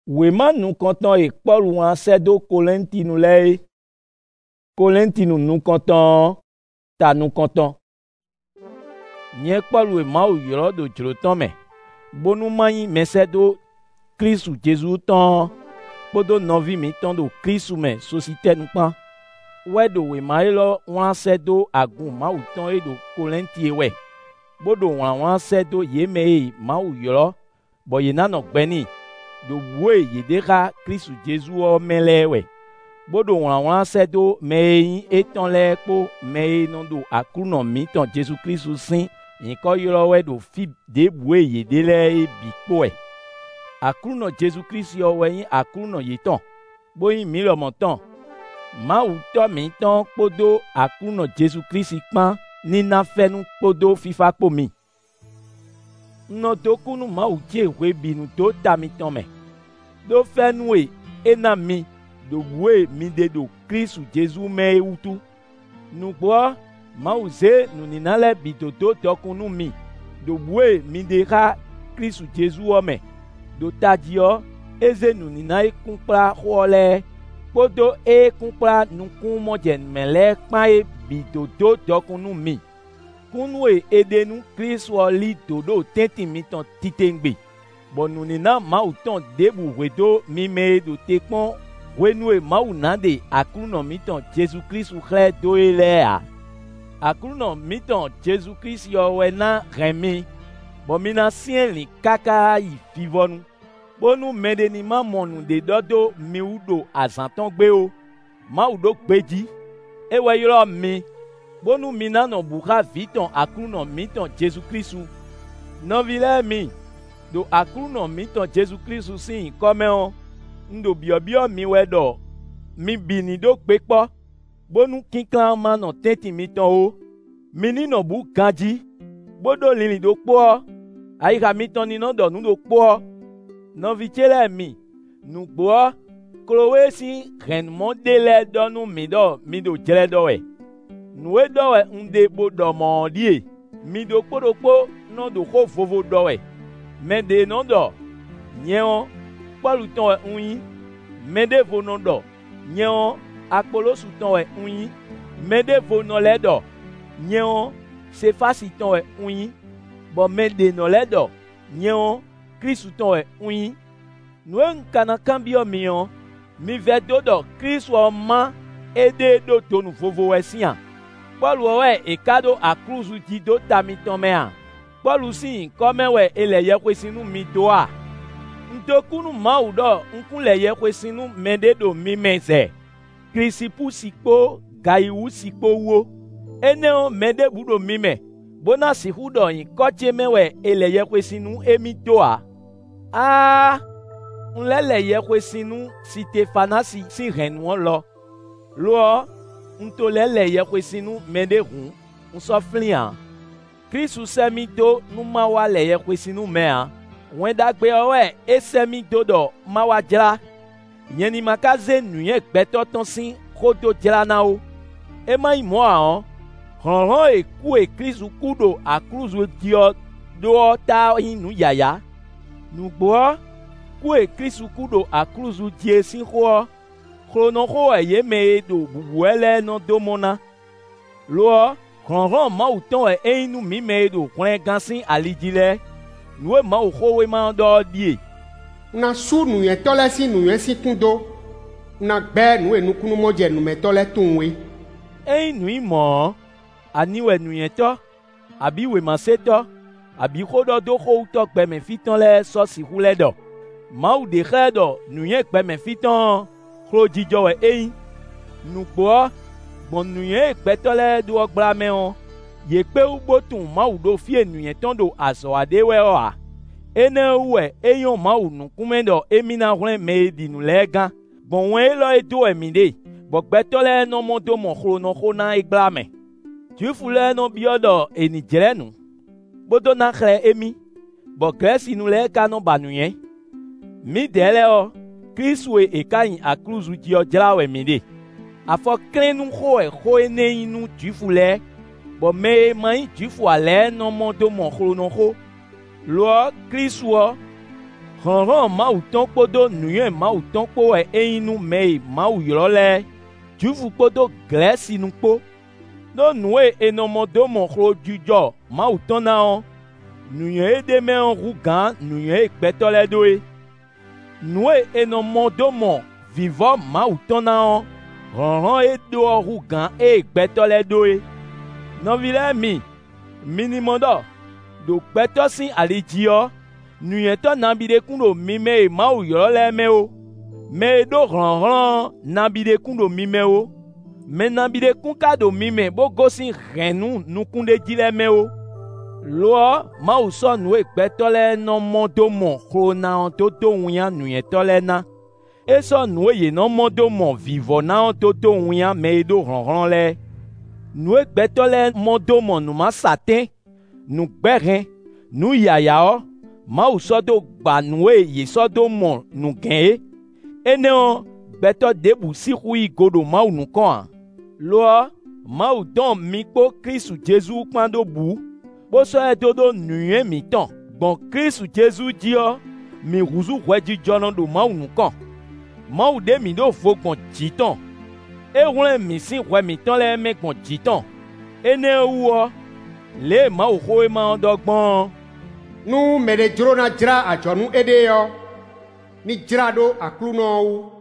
Wema nous content et Paul ou en sedo Corinthi nous lay. Corinthi nous content, ta nous content. Nye Paul ou ma ou yoro do jroton me. Bonu mani mesedo Christ ou Jésus ton. Podo novi mi ton do Christ ou me société nous pan. Ouais do wema elo wan sedo agun ma ou ton e do Corinthi we. Bodo wan sedo yeme ma ou yoro. Bo yena no gbeni. Do boué yedera Christ Jésus o melewe. Bodo wan sedo me eton le po me non do akuno mi ton Jésus Christ sin inko yoro we do fi de boué yedele bikpo e. Akuno Jésus Christ yo we akuno yeton. Boyi mi lo monton. Ma ou to mi ton podo akuno Jésus Christ pan ni na fe nu podo fifa po mi. No to kunu ma ou tie we binu to ta mi ton me. Do fenwe enami do boué mi de do Christ Jésus me utu. Nou boa ma ouze nou ninale bitoto tokunu mi. Do boué mi de ka Christ Jésus o me. Do tadio eze nou ninae kumpla khole. Podo e kumpla nou kumo jen mele kpae bitoto tokunu mi. Kunwe ede nou Christ o li todo tenti mi ton titengbe. Bon nous nina ma ou ton debu wedo mi me do tekpon wenue ma ou nande akuno miton Jésus Christ ou khle do elea. Akuno miton Jésus Christ yo wena remi. Bon mina sien li kaka yi fivonu. Bon nous mede ni ma monu de dodo mi ou do azanton gbe o. Ma ou do gbeji. E we yoro mi. Bon nous mina no buka viton akuno miton Jésus Christ ou. Non vile mi. Do akuno mi ton Jésus Christ sin comme on ndo biobio mi wedo mi bini do pepo bonu kinklan ma no tenti mi ton o mini no bu kanji bodo lili do po ai ka mi ton ni no do nu do po no vichele mi nu bo klowe si ren modele do nu mi do jele do we nu we do we nde bodo mo die mi do po no do ko vovo do we Mende non do, nyeon, Paul ton unyi, mende vo non do, nyeon, Apollos ton unyi, mende vo non le do, nyeon, Cephas ton unyi, bon mende non le do, nyeon, Christ ton unyi, nous kana kambio mion, mi vedo do, Christ wa ma, ede do to nou vovo wesian, Paul we e kado a cruz di do tami ton mea. Paul aussi comme we ele ye kwesinu mi doa ntokunu maudo nkule ye kwesinu mende do mi mense krisipu sikpo gaiwu sikpo wo eneo mende budo mime bona si hudo yin koche mewe ele ye kwesinu emi doa nlele ye kwesinu Stefanasi si renwon lo ntolele ye kwesinu mende hun nsoflian Christ semito nu mawa leye kwesinu mea. Wenda gbe owe e semito do mawa jra. Yeni makaze nuye gbeto tonsin kodo jra na o. E mai moa on. Ronron e ku e Christ kudo a cruzo dio do ta inu yaya. Nu bo ku e Christ kudo a cruzo die sin ho. Krono ho e yeme do bubuele no domona. Lo Ronron ma ou ton e nou mi me do kwen gansin alijile. Nou ma ou kowe ma do die. Na su nou ye tole si nou ye si tundo. Na gbe nou e nou kunu moje nou me tole tunwe. E nou imo ani we nou ye to. Abi we ma se to. Abi kodo do ko to gbe me fiton le so si hule do. Ma ou de do nou ye gbe me fiton kro jijo we e. Nou po bon nou ye petole do ogbra me on ye pe u botun ma u do fie nou ye ton do aso ade we o a ene we eyon ma u nu kumendo emina hwen me di nou le gan bon we lo e do emide bo petole no mondo mo khrono khona igbra me tu fule no biodo eni jere nu bodo na khre emi bo kresi nou le ka no ba nou ye mi dele o Christ we e kain a cruzu di o jra we mide afo krenu ho ene inu jifule bo me mai jifu ale no mondo mo khrono ho lo Christ wo hɔnhɔn Mawu tɔn kpodo nuyɛ Mawu tɔn kpo wɛ eyinu mɛ Mawu yrɔ lɛ Jufu kpodo Grɛsi nu kpo no nue enɔmɔdomɔ xlo dzudzɔ Mawu tɔn na ɔ nuyɛ ede mɛ ɔhu gã nuyɛ gbɛtɔ lɛ doe nue enɔmɔdomɔ vivɔ Mawu tɔn na ɔ hɔnhɔn edo ɔhu gã gbɛtɔ lɛ doe nɔvi lɛ mi minimɔdɔ do gbɛtɔ si alidziɔ nuyɛtɔ nabiɖekun ɖo mime Mawu yrɔ lɛ mɛwo mɛ ɖo hlɔ̃hlɔ̃ nabiɖekun ɖo mimewo mɛ nabiɖekun ka ɖo mime bo gosi hɛnu nukunɖedzi lɛ mɛwo loɔ Mawu sɔ nue gbɛtɔ lɛ nɔmɔdomɔ xlo na ɔ dodo ŋuya nuyɛtɔ lɛ na esɔ nue ye nɔmɔdomɔ vivɔ na ɔ dodo ŋuya mɛ ɖo hlɔ̃hlɔ̃ lɛ nue gbɛtɔ lɛ mɔdomɔ numasate nugbɛhɛ nuyayaɔ Mawu sɔ do gba nue ye sɔ do mɔ nugɛe eneo gbɛtɔ debu si hui goɖo Mawu nukɔa loɔ Mawu dɔn mi kpo Kristu Jesu kpan do bu kposɔ edodo nuyɛ mitɔn gbɔn Kristu Jesu dziɔ mi huzu hwɛdzidzɔnɔ ɖo Mawu nukɔ Mawu de mi ɖo vo gbɔn dzitɔn ehlẽ mi si hwɛ mitɔn lɛ mɛ gbɔn dzitɔn eneo wuɔ le Mawu xoe ma dɔ gbɔn nu mɛ ɖe dzro na dzra adzɔnu eɖe yɔ ni dzra ɖo aklunɔwo